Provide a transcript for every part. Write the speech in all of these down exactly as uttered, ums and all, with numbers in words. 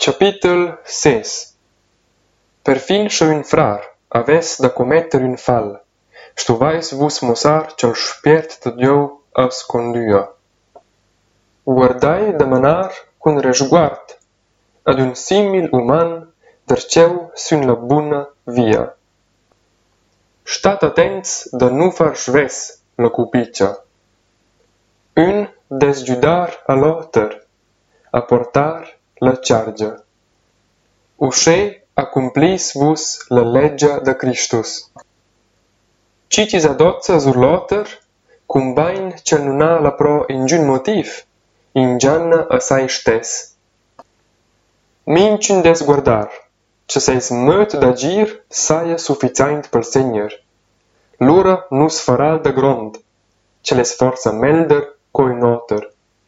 Capitol seis. Per fin scho un frar aves da commetter un fall, stu vais vus mosar ch'el spiert de Dieu as condua. Guardai demanar cun resguard ad un simil uman derceu sun la buna via. Stat attents da nu far schves la cupiccia. Un desgiudar a l'oter, a portar la chargia. Usce accumplis vus la leggia da Christus. Citis adozza sur l'oter, cum bain cel nun ha la pro ingün motiv, ingianna a sai stes. Minciun des guardar, ce seis möt d'agir saia sufficient pel Seigneur. Lura nus farà da grond, ce les forza melder coi noter.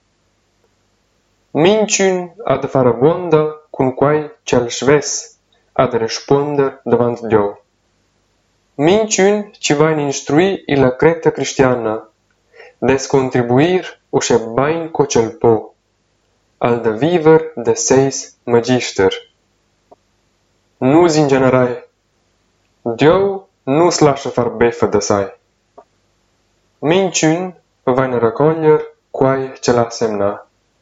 Minciun ha da fara vonda cun quai cel schves ha da responder davant Dieu. Minciun ci vain instrui illa creta cristiana, des contribuir usce bain co cel po, al da viver de seis magister. Nus in generai, Dieu nus lascia far beffa da sai. Minciun vain raccoglier quai ce l'ha semna.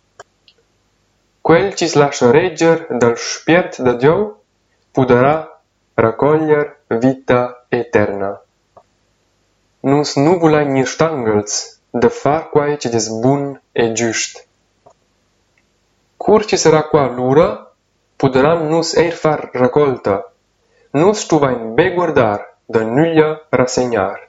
Quel cis lascia regger dal spiert da Dieu puderà raccoglier vita eterna. Nus nu vulai nir stangels de far quai ci des bun e giust. Cur ci sarà qua lura, puderam nus eir far raccolta. Nus tu vain be guardar, da nuglia rassegnar.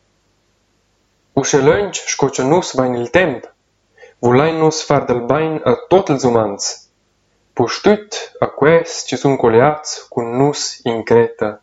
Usce lönci sco ce nus vain il temp, vulai nus far del bain a tot ils umans, pustüt a quels ci sun coleats cun nus in Creta.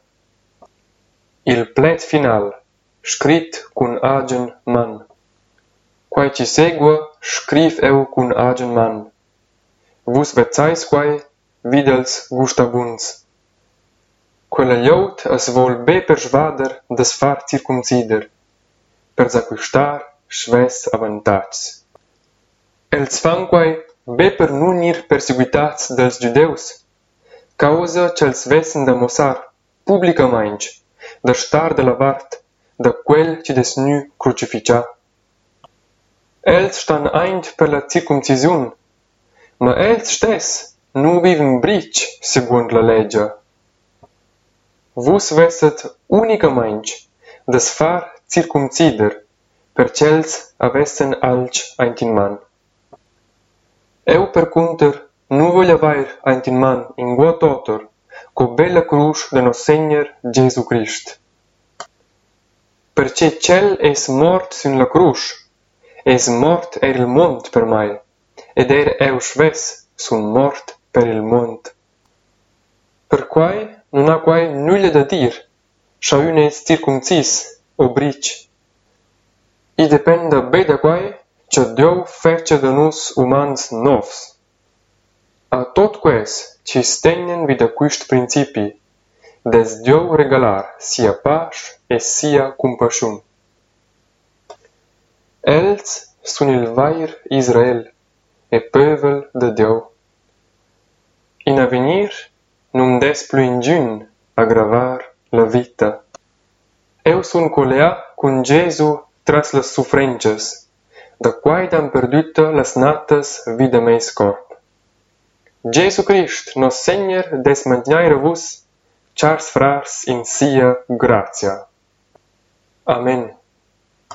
Il plet final, scrit cun agen man. Quai ci segua, scriv eu cun agen man. Vus vezzais quai, videls gustabuns. Quella glieut as vol be persvader des far circumcider, per s'acquistar schves avantags. Els fan quai be per nun ir perseguitats dels judeus, causa c'els vessen da mosar publicamaing, da star de la vart, da quel ci des nu crucificia. Els stan aint per la circumcision, ma els stes nu viven bric seguond la leggia. Vus vesset unicamaing des far circumcider, per cels avessen alc aint in man. Eu per cunter nu voglia vair aint in man in guot oter, co bella crus de nos Seigneur Jesu Christ. Perce cel es mort sun la crus, es mort er il mont per mai, ed er eu schves sun mort per il mont. Per quai non ha quai nulla da dir, scha un es circumcis o bric. I dependa be da quai ce Dieu fece de nus umans novs. A tot quais ci stenen vid a quist principi, des Dieu regalar sia pace e sia compassion. Els sun il vair Israel e peuvel de Dieu. In avenir nun des plu ingün aggravar la vita. Eu sun colea cun Jesu tras las suffrentias, da quai dam perduta las natas vida meis corp. Jesu Christ, nos Seigneur, des magnaire vus, chars frars in sia gratia. Amen.